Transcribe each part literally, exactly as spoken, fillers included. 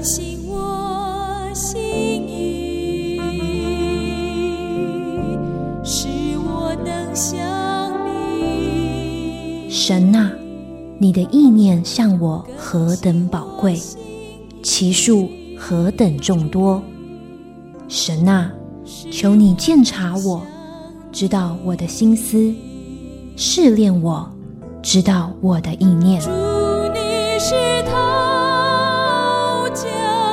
醒我心意，使我能想你。 神啊，你的意念向我何等宝贵，其数何等众多。神啊，求你鉴察我，知道我的心思，试炼我，知道我的意念。 主，你是陶匠。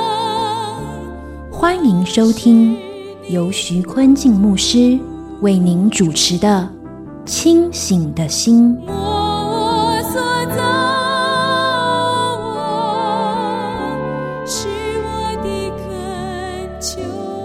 欢迎收听由徐坤静牧师为您主持的《清醒的心》。 我所造，我是我的恳求。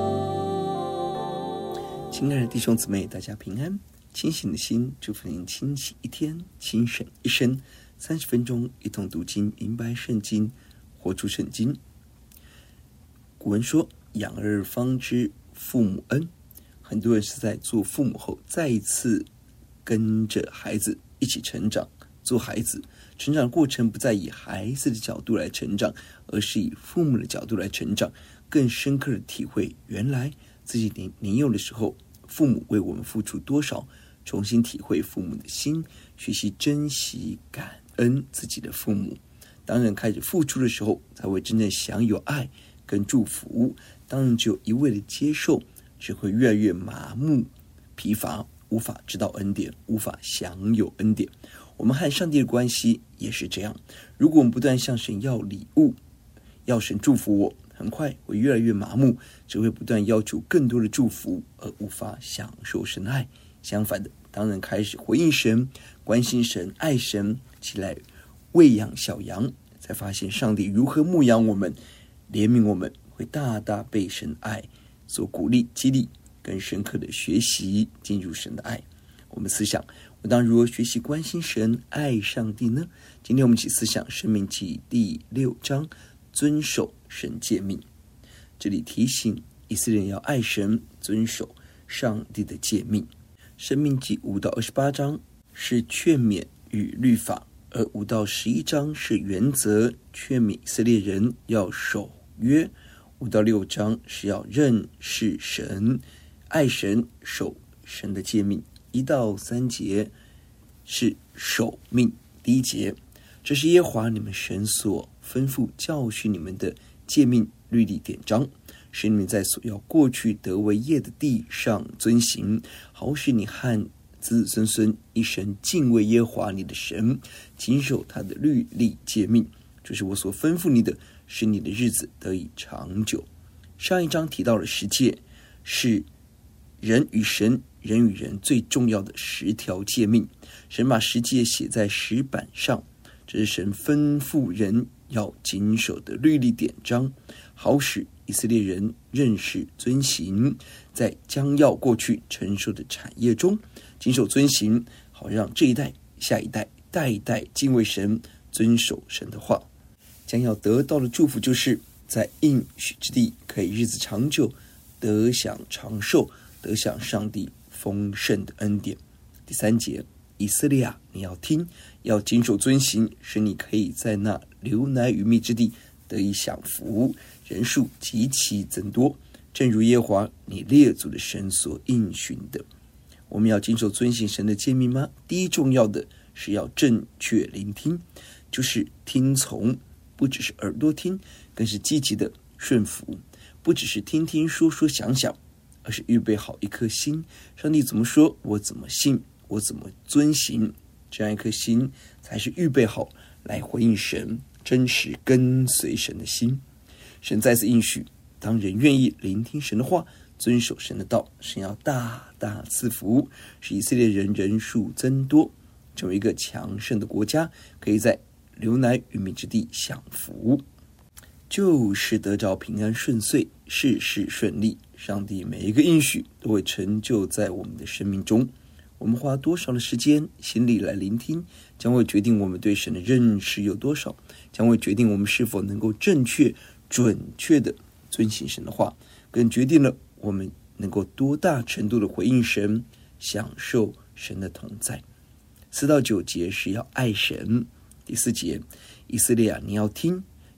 亲爱的弟兄姊妹，大家平安。清醒的心，祝福您清醒一天，清醒一生。三十分钟，一同读经，明白圣经，活出圣经。古文说：“养儿方知父母恩。”很多人是在做父母后，再一次跟着孩子一起成长。做孩子成长的过程，不再以孩子的角度来成长，而是以父母的角度来成长，更深刻的体会原来自己年年幼的时候，父母为我们付出多少，重新体会父母的心，学习珍惜感恩自己的父母。当人开始付出的时候，才会真正享有爱跟祝福。当人只有一味的接受，只会越来越麻木疲乏，无法知道恩典，无法享有恩典。我们和上帝的关系也是这样，如果我们不断向神要礼物，要神祝福我，很快会越来越麻木，只会不断要求更多的祝福，而无法享受神的爱。相反的，当人开始回应神，关心神，爱神，起来喂养小羊，才发现上帝如何牧养我们，怜悯我们，会大大被神爱所鼓励激励，更深刻的学习进入神的爱。我们思想，我当如何学习关心神，爱上帝呢？今天我们一起思想申命记第六章，遵守神诫命。这里提醒以色列人要爱神，遵守上帝的诫命。申命记五到二十八章是劝勉与律法，而五到十一章是原则，劝勉以色列人要守约。五到六章是要认识神，爱神，守神的诫命。一到三节是守命。第一节，这是耶和华你们神所吩咐教训你们的诫命律例典章，使你们在所要过去得为业的地上遵行，好使你和子子孙孙一生敬畏耶和华你的神，谨守他的律例诫命，这是我所吩咐你的，使你的日子得以长久。上一章提到了十诫，是人与神、人与人最重要的十条诫命。神把十诫写在石板上，这是神吩咐人要谨守的律例典章，好使以色列人认识遵行，在将要过去承受的产业中谨守遵行，好让这一代下一代代代敬畏神，遵守神的话。将要得到的祝福，就是在应许之地可以日子长久，得享长寿，得享上帝丰盛的恩典。第三节，以色列啊，你要听，要谨守遵行，使你可以在那流奶与蜜之地得以享福，人数极其增多，正如耶和华你列祖的神所应许的。我们要谨守遵行神的诫命吗？第一重要的是要正确聆听，就是听从，不只是耳朵听，更是积极的顺服，不只是听听说说想想，而是预备好一颗心，上帝怎么说，我怎么信，我怎么遵行，这样一颗心才是预备好来回应神，真实跟随神的心。神再次应许，当人愿意聆听神的话，遵守神的道，神要大大赐福，使以色列人人数增多，成为一个强盛的国家，可以在流奶与蜜之地享福，就是得着平安顺遂，事事顺利。上帝每一个应许都会成就在我们的生命中。我们花多少的时间心里来聆听，将会决定我们对神的认识有多少，将会决定我们是否能够正确准确的遵行神的话，更决定了我们能够多大程度的回应神，享受神的同在。四到九节是要爱神。第四节，以色列啊，你要听，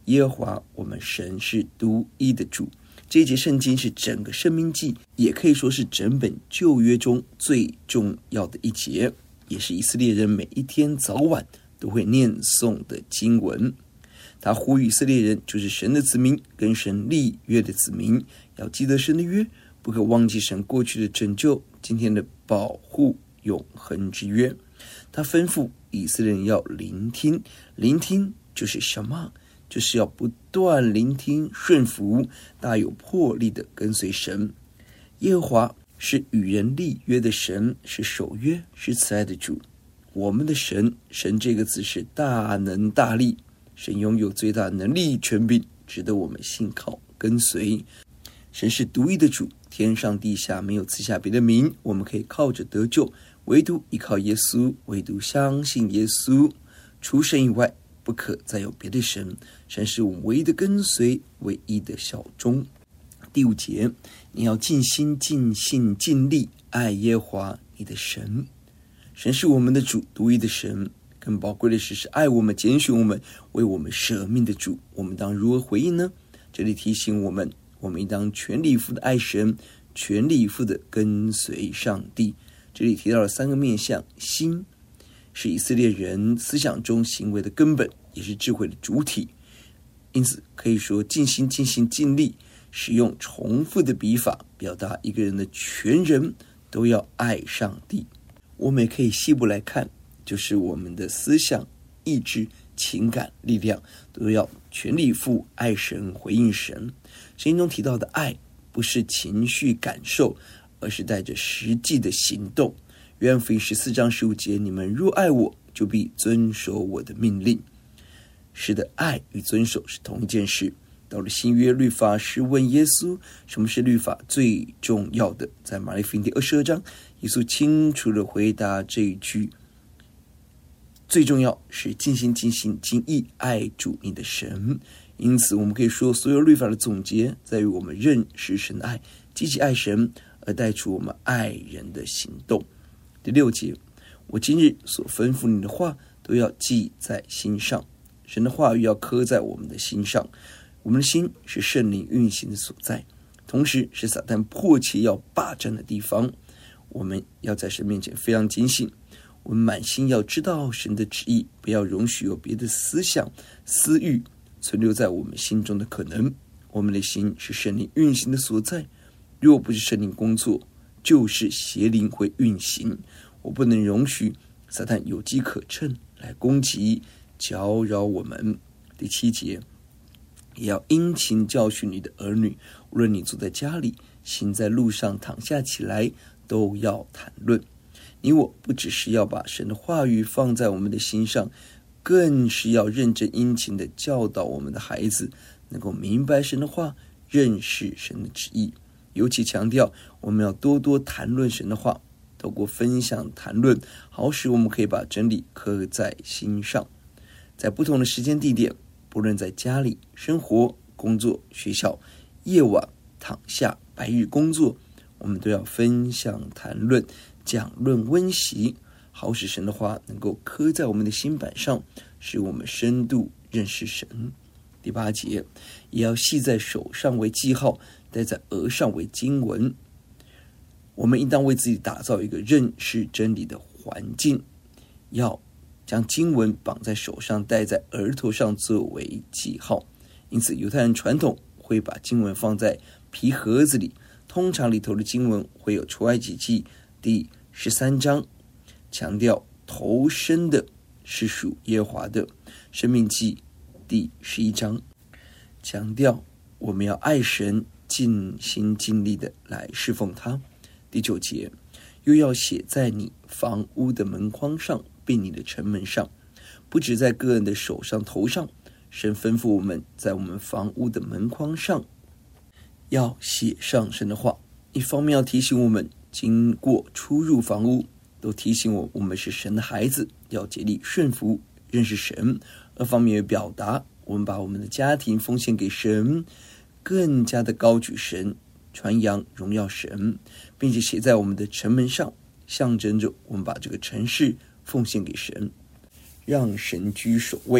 耶和华我们神是独一的主。这一节圣经是整个申命记，也可以说是整本旧约中最重要的一节，也是以色列人每一天早晚都会念诵的经文。他呼吁以色列人，就是神的子民，跟神立约的子民，要记得神的约，不可忘记神过去的拯救，今天的保护，永恒之约。他吩咐以色列人要聆听，聆听就是什么？就是要不断聆听，顺服，大有魄力的跟随神。耶和华是与人立约的神，是守约，是慈爱的主。我们的神，神这个字是大能大力，神拥有最大能力权柄，值得我们信靠跟随。神是独一的主，天上地下没有赐下别的名，我们可以靠着得救，唯独依靠耶稣，唯独相信耶稣，除神以外不可再有别的神。神是我们唯一的跟随，唯一的效忠。第五节，你要尽心尽性尽力爱耶和华你的神。神是我们的主，独一的神。更宝贵的是，是爱我们、拣选我们、为我们舍命的主。我们当如何回应呢？这里提醒我们，我们应当全力以赴的爱神，全力以赴的跟随上帝。这里提到了三个面向，心是以色列人思想中行为的根本，也是智慧的主体。因此可以说，尽心尽心尽力，使用重复的笔法，表达一个人的全人都要爱上帝。我们也可以细部来看，就是我们的思想、意志、情感、力量都要全力以赴爱神、回应神。圣经中提到的爱，不是情绪感受，而是带着实际的行动。约翰福音十四章十五节，你们若爱我，就必遵守我的命令。是的，爱与遵守是同一件事。到了新约，律法师问耶稣，什么是律法最重要的？在马太福音第二十二章，耶稣清楚地回答这一句，最重要是尽心尽心尽意爱主你的神。因此我们可以说，所有律法的总结在于我们认识神的爱，积极爱神，而带出我们爱人的行动。第六节，我今日所吩咐你的话都要记在心上。神的话语要刻在我们的心上。我们的心是圣灵运行的所在，同时是撒旦迫切要霸占的地方。我们要在神面前非常警醒，我们满心要知道神的旨意，不要容许有别的思想、私欲存留在我们心中的可能。我们的心是圣灵运行的所在，若不是圣灵工作，就是邪灵会运行。我不能容许撒旦有机可乘来攻击、搅扰我们。第七节，也要殷勤教训你的儿女，无论你坐在家里，行在路上，躺下起来，都要谈论。你我不只是要把神的话语放在我们的心上，更是要认真殷勤的教导我们的孩子，能够明白神的话，认识神的旨意。尤其强调我们要多多谈论神的话，透过分享谈论，好使我们可以把真理刻在心上。在不同的时间地点，不论在家里、生活、工作、学校，夜晚、躺下、白日工作，我们都要分享谈论、讲论温习，好使神的话能够刻在我们的心板上，使我们深度认识神。第八节，也要系在手上为记号，戴在额上为经文。我们应当为自己打造一个认识真理的环境，要将经文绑在手上，戴在额头上作为记号。因此犹太人传统会把经文放在皮盒子里，通常里头的经文会有出埃及记第十三章，强调头生的是属耶和华的；申命记第十一章，强调我们要爱神，尽心尽力的来侍奉他。第九节，又要写在你房屋的门框上，并你的城门上，不只在个人的手上头上。神吩咐我们在我们房屋的门框上要写上神的话，一方面要提醒我们经过出入房屋，都提醒我我们是神的孩子，要竭力顺服认识神；二方面也表达我们把我们的家庭奉献给神，更加的高举神，传扬荣耀神，并且写在我们的城门上，象征着我们把这个城市奉献给神，让神居首位。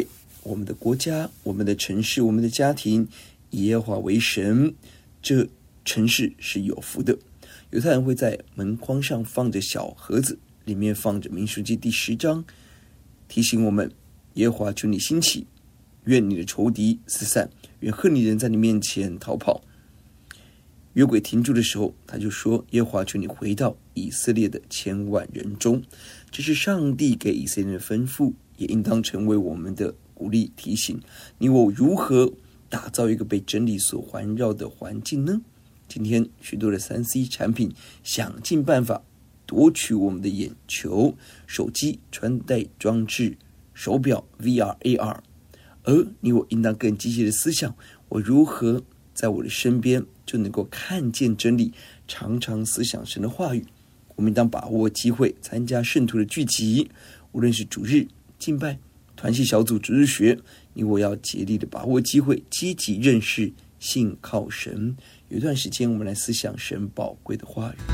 我们的国家、我们的城市、我们的家庭，以耶和华为神，这城市是有福的。犹太人会在门框上放着小盒子，里面放着民数记第十章，提醒我们：耶和华求你兴起，愿你的仇敌四散，愿恨你人在你面前逃跑。约柜停住的时候，他就说：耶和华求你回到以色列的千万人中。这是上帝给以色列人的吩咐，也应当成为我们的鼓励提醒。你我如何打造一个被真理所环绕的环境呢？今天许多的 三 C 产品想尽办法夺取我们的眼球，手机、穿戴装置、手表、V R、A R， 而你我应当更积极的思想，我如何在我的身边就能够看见真理，常常思想神的话语。我们应当把握机会参加圣徒的聚集，无论是主日敬拜、团契小组、主日学，你我要竭力的把握机会，积极认识信靠神。有一段时间，我们来思想神宝贵的话语。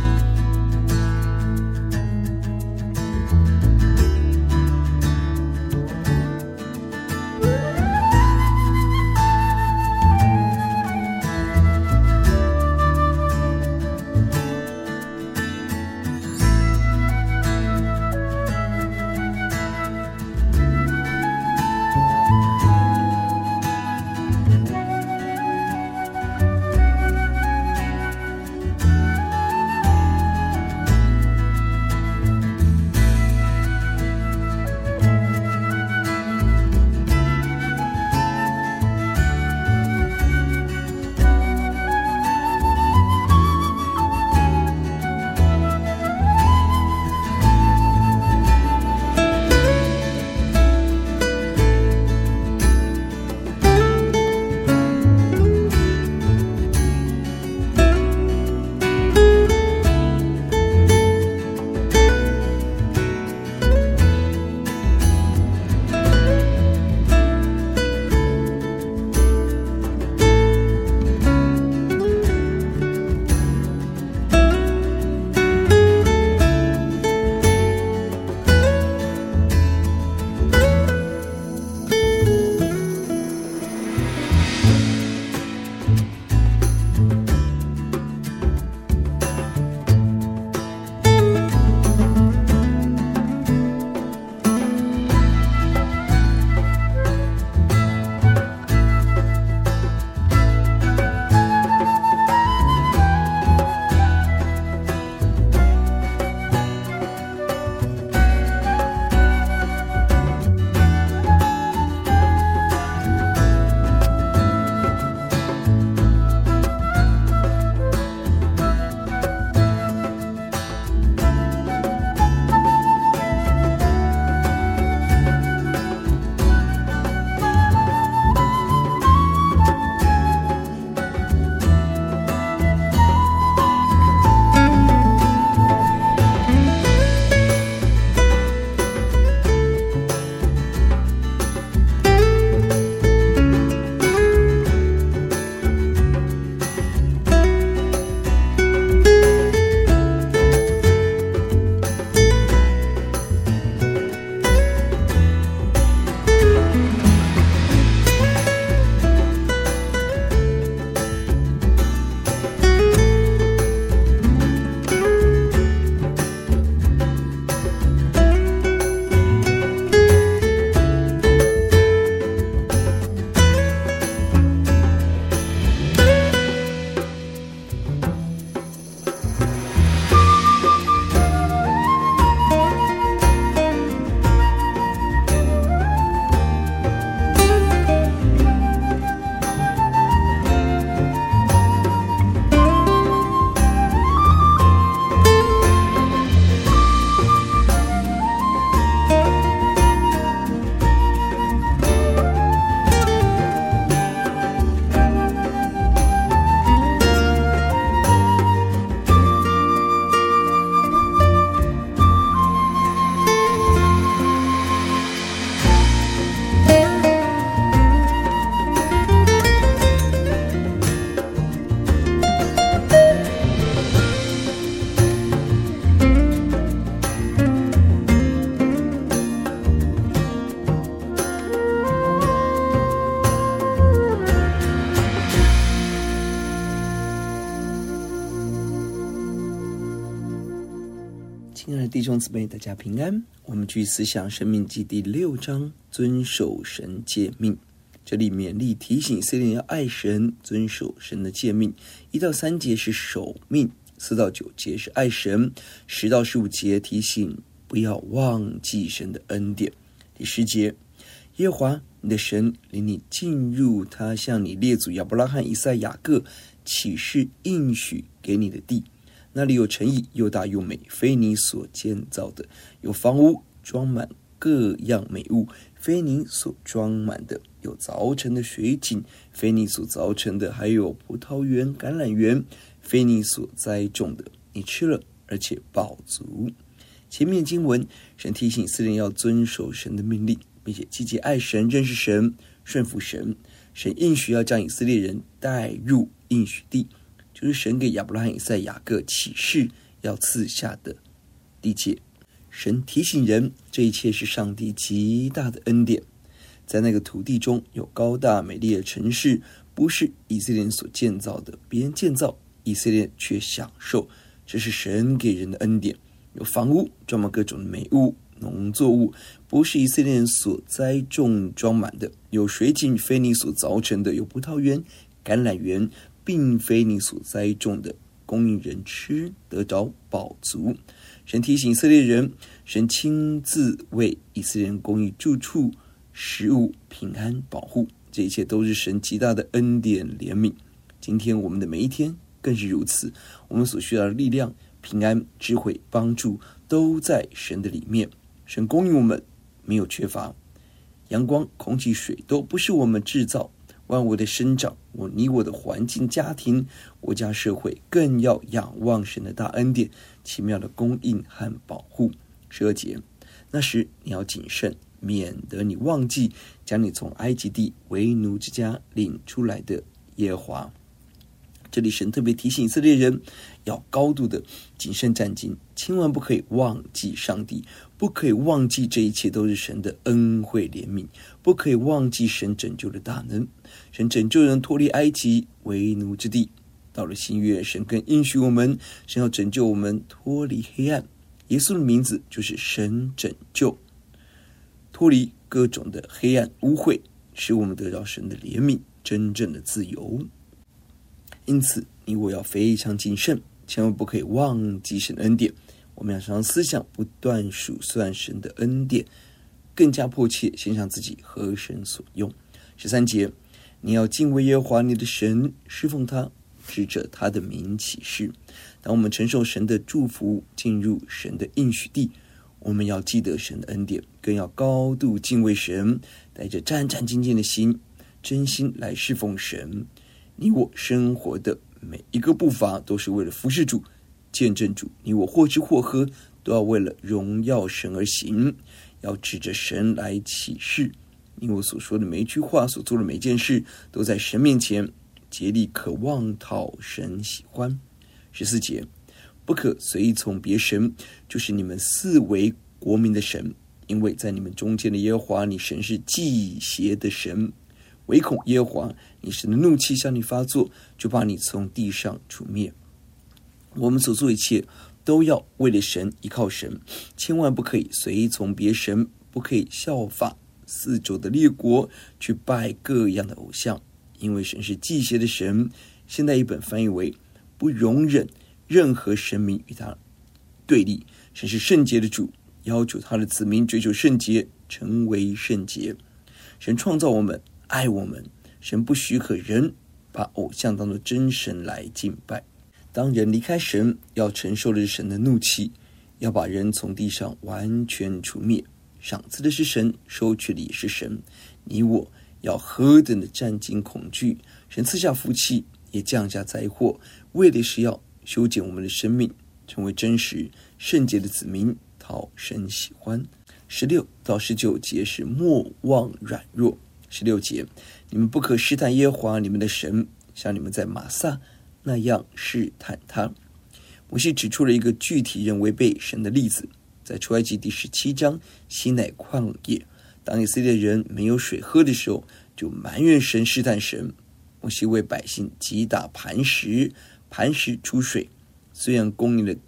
亲爱的弟兄姊妹，大家平安。我们继续思想申命记第六章，遵守神诫命。这里勉励提醒以色列人要爱神，遵守神的诫命。一到三节是守命，四到九节是爱神，十到十五节提醒不要忘记神的恩典。第十节，耶和华你的神领你进入他向你列祖亚伯拉罕、以撒、雅各起誓应许给你的地，那里有城邑，又大又美，非你所建造的；有房屋装满各样美物，非你所装满的；有凿成的水井，非你所凿成的；还有葡萄园、橄榄园，非你所栽种的。你吃了，而且饱足。前面经文，神提醒以色列人要遵守神的命令，并且积极爱神、认识神、顺服神。神应许要将以色列人带入应许地，就是神给亚伯拉罕、以撒、雅各起誓要赐下的地界。神提醒人，这一切是上帝极大的恩典。在那个土地中有高大美丽的城市，不是以色列人所建造的，别人建造，以色列却享受，这是神给人的恩典。有房屋装满各种的美物，农作物不是以色列人所栽种装满的，有水井非你所凿成的，有葡萄园、橄榄园并非你所栽种的，供应人吃，得着饱足。神提醒以色列人，神亲自为以色列人供应住处、食物、平安、保护，这一切都是神极大的恩典怜悯。今天我们的每一天更是如此，我们所需要的力量、平安、智慧、帮助都在神的里面。神供应我们，没有缺乏。阳光、空气、水都不是我们制造，万物的生长，我你我的环境、家庭、国家、社会，更要仰望神的大恩典、奇妙的供应和保护。十二节，那时你要谨慎，免得你忘记将你从埃及地为奴之家领出来的耶和华。这里神特别提醒以色列人要高度的谨慎战兢，千万不可以忘记上帝，不可以忘记这一切都是神的恩惠怜悯，不可以忘记神拯救的大能。神拯救人脱离埃及为奴之地，到了新约，神更应许我们，神要拯救我们脱离黑暗。耶稣的名字就是神拯救，脱离各种的黑暗污秽，使我们得到神的怜悯，真正的自由。因此你我要非常谨慎，千万不可以忘记神的恩典。我们要常常思想，不断数算神的恩典，更加迫切献上自己合神所用。十三节，你要敬畏耶和华你的神，侍奉他，指着他的名起誓。当我们承受神的祝福，进入神的应许地，我们要记得神的恩典，更要高度敬畏神，带着战战兢兢的心，真心来侍奉神。你我生活的每一个步伐都是为了服侍主、见证主，你我或吃或喝都要为了荣耀神而行，要指着神来起誓。你我所说的每一句话、所做的每一件事，都在神面前竭力渴望讨神喜欢。十四节，不可随从别神，就是你们四围国民的神，因为在你们中间的耶和华你神是忌邪的神，唯恐耶和华你神的怒气向你发作，就把你从地上除灭。我们所做一切都要为了神，依靠神，千万不可以随从别神，不可以效法四周的列国去拜各样的偶像，因为神是忌邪的神。现代译本翻译为不容忍任何神明与他对立。神是圣洁的主，要求他的子民追求圣洁，成为圣洁。神创造我们，爱我们，神不许可人把偶像当作真神来敬拜。当人离开神，要承受的是神的怒气，要把人从地上完全除灭。赏赐的是神，收取的也是神。你我要何等的战惊恐惧！神赐下福气，也降下灾祸，为的是要修剪我们的生命，成为真实圣洁的子民，讨神喜欢。十六到十九节是莫忘软弱。十六节，你们不可试探耶和华你们的神，像你们在玛撒那样试探他。摩西指出了一个具体人违背神的例子，在出埃及第十七章西乃旷野，当以色列人没有水喝的时候，就埋怨神试探神。摩西为百姓击打磐石，磐石出水，虽然供应了短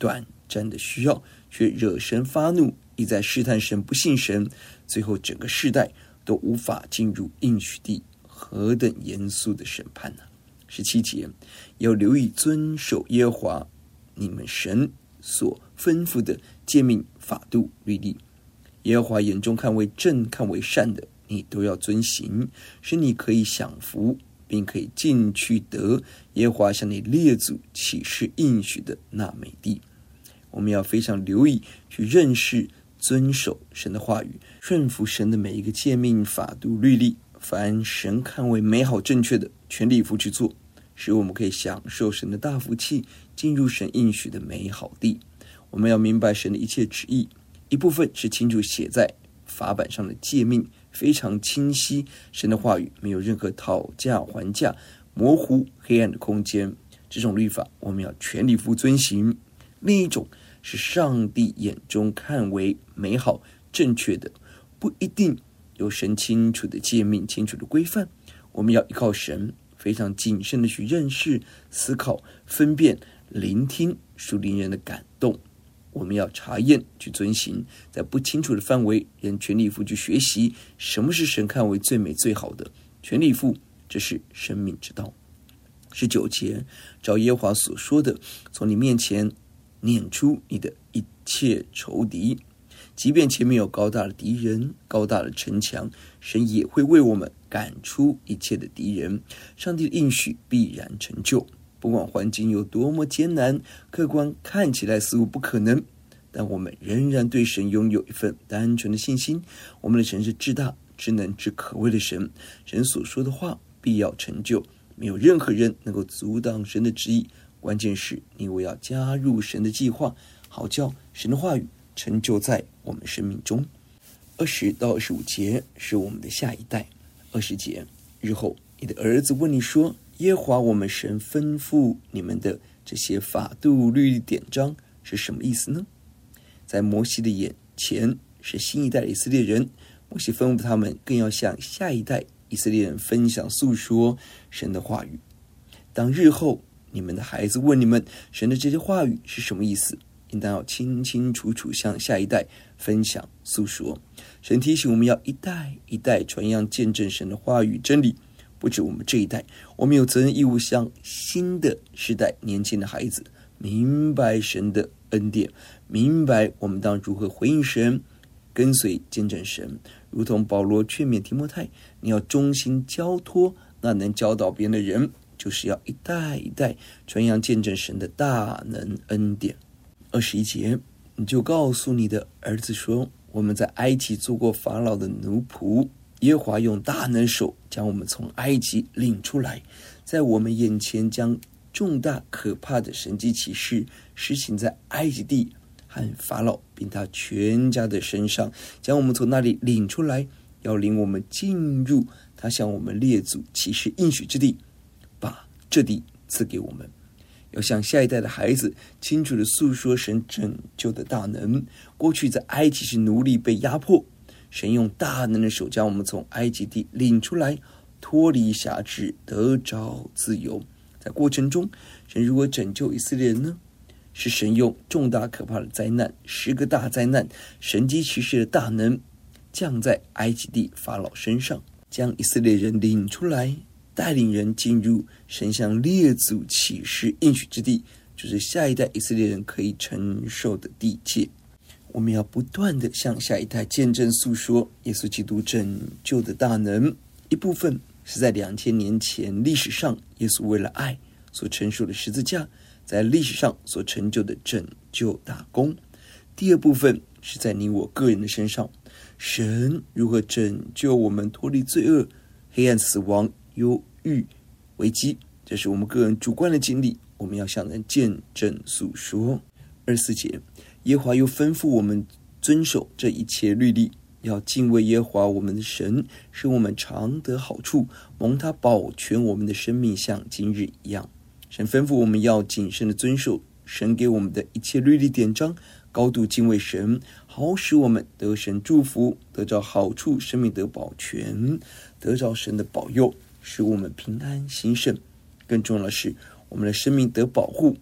战的需要，却惹神发怒，一再试探神，不信神，最后整个世代都无法进入应许地，何等严肃的审判呢、啊？十七节，要留意遵守耶和华你们神所吩咐的诫命法度律例，耶和华眼中看为正看为善的，你都要遵行，使你可以享福，并可以进去得耶和华向你列祖起誓应许的那美地。我们要非常留意去认识遵守神的话语，顺服神的每一个诫命法度律例，凡神看为美好正确的，全力以赴去做，使我们可以享受神的大福气，进入神应许的美好地。我们要明白神的一切旨意，一部分是清楚写在法版上的诫命，非常清晰，神的话语没有任何讨价还价、模糊黑暗的空间，这种律法我们要全力以赴遵行。另一种是上帝眼中看为美好正确的，不一定有神清楚的诫命、清楚的规范，我们要依靠神，非常谨慎的去认识、思考、分辨、聆听属灵人的感动。我们要查验去遵行，在不清楚的范围，仍全力以赴去学习什么是神看为最美最好的，全力以赴，这是生命之道。十九节，照耶和华所说的，从你面前撵出你的一切仇敌，即便前面有高大的敌人、高大的城墙，神也会为我们赶出一切的敌人。上帝的应许必然成就，不管环境有多么艰难，客观看起来似乎不可能，但我们仍然对神拥有一份单纯的信心。我们的神是至大、至能、至可畏的神，神所说的话必要成就，没有任何人能够阻挡神的旨意。关键是你我要加入神的计划，好叫神的话语成就在我们生命中。二十到二十五节是我们的下一代。二十节，日后你的儿子问你说，耶和华我们神吩咐你们的这些法度律例典章是什么意思呢？在摩西的眼前是新一代的以色列人，摩西吩咐他们更要向下一代以色列人分享诉说神的话语。当日后你们的孩子问你们神的这些话语是什么意思，应当要清清楚楚向下一代分享诉说。神提醒我们要一代一代传扬见证神的话语真理，不止我们这一代，我们有责任义务向新的世代年轻的孩子明白神的恩典，明白我们当如何回应神，跟随见证神。如同保罗劝勉提摩太，你要忠心交托那能教导别人的人，就是要一代一代传扬见证神的大能恩典。二十一节，你就告诉你的儿子说，我们在埃及做过法老的奴仆，耶和华用大能手将我们从埃及领出来，在我们眼前将重大可怕的神迹奇事施行在埃及地和法老并他全家的身上，将我们从那里领出来，要领我们进入他向我们列祖起誓应许之地，把这地赐给我们。要向下一代的孩子清楚地诉说神拯救的大能。过去在埃及是奴隶被压迫，神用大能的手将我们从埃及地领出来，脱离辖制，得着自由。在过程中，神如何拯救以色列人呢？是神用重大可怕的灾难，十个大灾难，神迹奇事的大能降在埃及地法老身上，将以色列人领出来，带领人进入神向列祖起誓应许之地，就是下一代以色列人可以承受的地界。我们要不断地向下一代见证诉说耶稣基督拯救的大能。一部分是在两千年前历史上耶稣为了爱所承受的十字架，在历史上所成就的拯救大功。第二部分是在你我个人的身上，神如何拯救我们脱离罪恶、黑暗、死亡、忧郁、危机，这是我们个人主观的经历，我们要向人见证诉说。二十四节，耶和华又吩咐我们遵守这一切律例，要敬畏耶和华我们的神，使我们常得好处，蒙他保全我们的生命，像今日一样。神吩咐我们要谨慎的遵守神给我们的一切律例典章，高度敬畏神，好使我们得神祝福，得着好处，生命得保全，得着神的保佑，使我们平安兴盛。更重要的是，我们的生命得保护，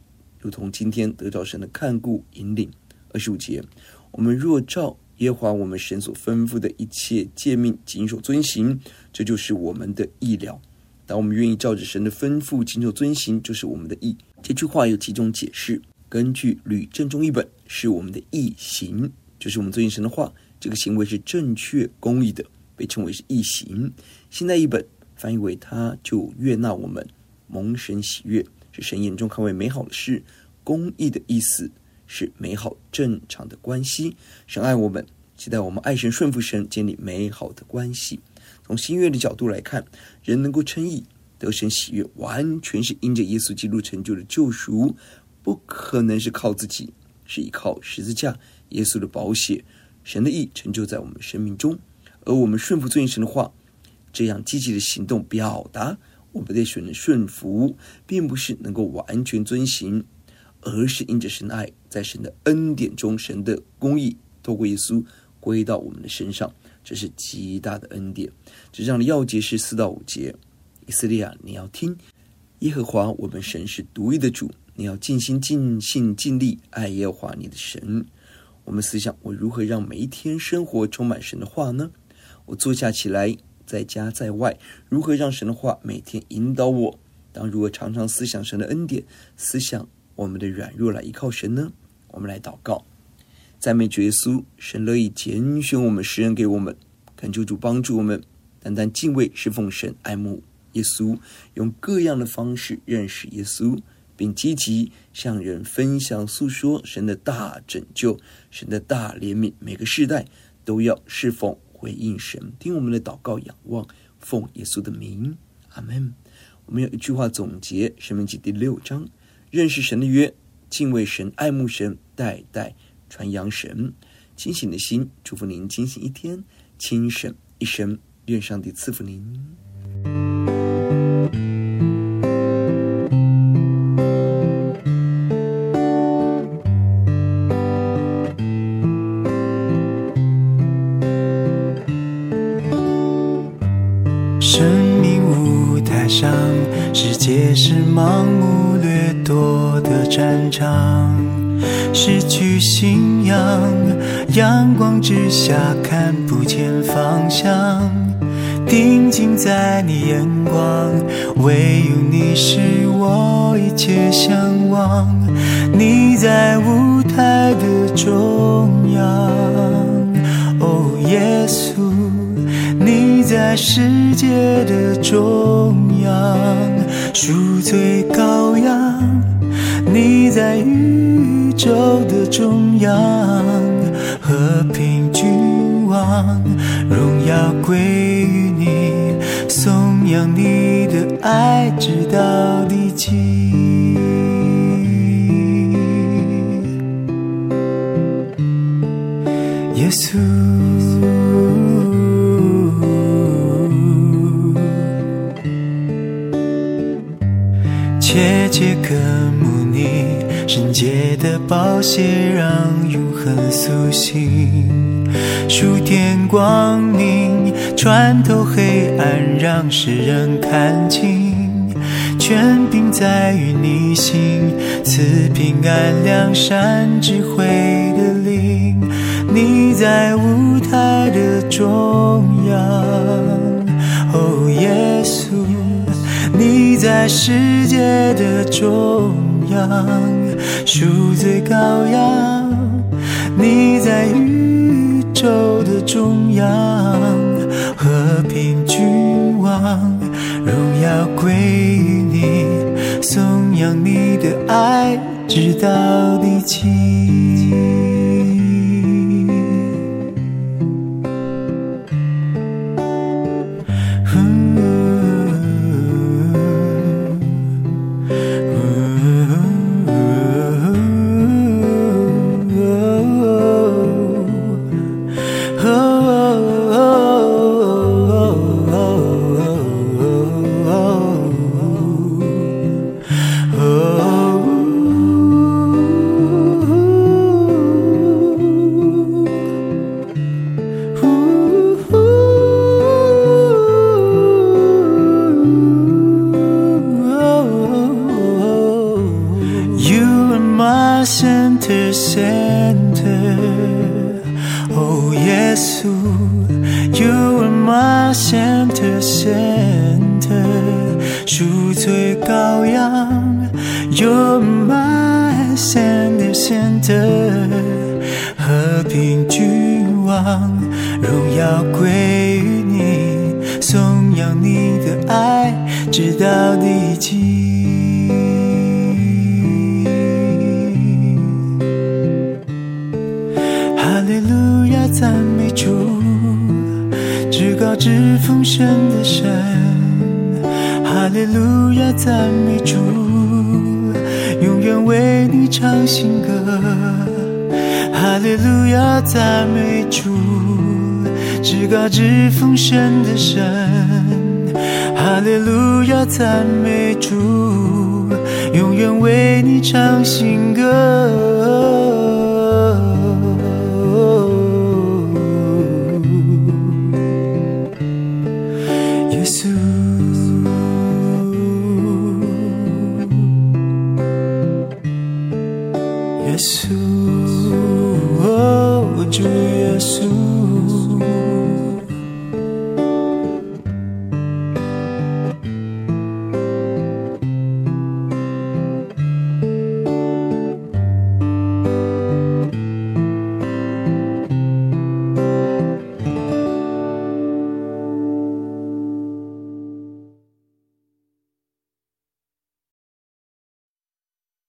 如同今天得着神的看顾引领。二十五节，我们若照耶和华我们神所吩咐的一切诫命谨守遵行，这就是我们的义了。当我们愿意照着神的吩咐谨守遵行，就是我们的义。这句话有几种解释，根据吕正中译本，是我们的义行，就是我们遵行神的话，这个行为是正确公义的，被称为是义行。现代译本翻译为他就悦纳我们，蒙神喜悦，是神眼中看为美好的事。公义的意思是美好正常的关系，神爱我们，期待我们爱神顺服神，建立美好的关系。从新约的角度来看，人能够称义得神喜悦，完全是因着耶稣基督成就的救赎，不可能是靠自己，是依靠十字架耶稣的宝血，神的义成就在我们生命中。而我们顺服遵行神的话，这样积极的行动表达我们对神的顺服，并不是能够完全遵行，而是因着神的爱，在神的恩典中，神的公义透过耶稣归到我们的身上，这是极大的恩典。这样的要节是四到五节。以色列啊，你要听，耶和华我们神是独一的主，你要尽心尽性尽力爱耶和华你的神。我们思想，我如何让每一天生活充满神的话呢？我坐下起来，在家在外，如何让神的话每天引导我？当如何常常思想神的恩典，思想我们的软弱来依靠神呢？我们来祷告。赞美主耶稣，神乐意拣选我们，施恩给我们，恳求主帮助我们单单敬畏侍奉神，爱慕耶稣，用各样的方式认识耶稣，并积极向人分享诉说神的大拯救，神的大怜悯。每个世代都要侍奉回应神。听我们的祷告仰望，奉耶稣的名，阿们。我们有一句话总结申命记第六章，认识神的约，敬畏神，爱慕神，代代传扬神。清醒的心，祝福您清醒一天，清省一生。愿上帝赐福您。 生命舞台上，世界是盲目掠夺的战场，失去信仰，阳光之下看不见方向，定睛在你眼光，唯有你是我一切向往。你在舞台的中央，哦耶稣，你在世界的中央，赎罪羔羊，你在宇宙的中央，和平君王，荣耀归于你，颂扬你的爱直到地极。耶稣，切切渴慕你圣洁的宝血，让永恒苏醒，属天光明，穿透黑暗，让世人看清。权柄在于你心，赐平安良善智慧的灵。你在舞台的中央，哦耶稣，你在世界的中央，赎罪羔羊，你在宇宙的中央，和平君王，荣耀归于你，颂扬你的爱直到地极。 my center, center. Oh, 耶稣 You are my center, center. 赎罪羔羊 You're my center, center. 和平君王，荣耀归于你，颂扬你的爱，直到地极。哈利路亚，赞美主，至高至丰盛的神。哈利路亚，赞美主，永远为你唱新歌。哈利路亚，赞美主，至高至丰盛的神。哈利路亚，赞美主，永远为你唱新歌。耶稣，耶稣。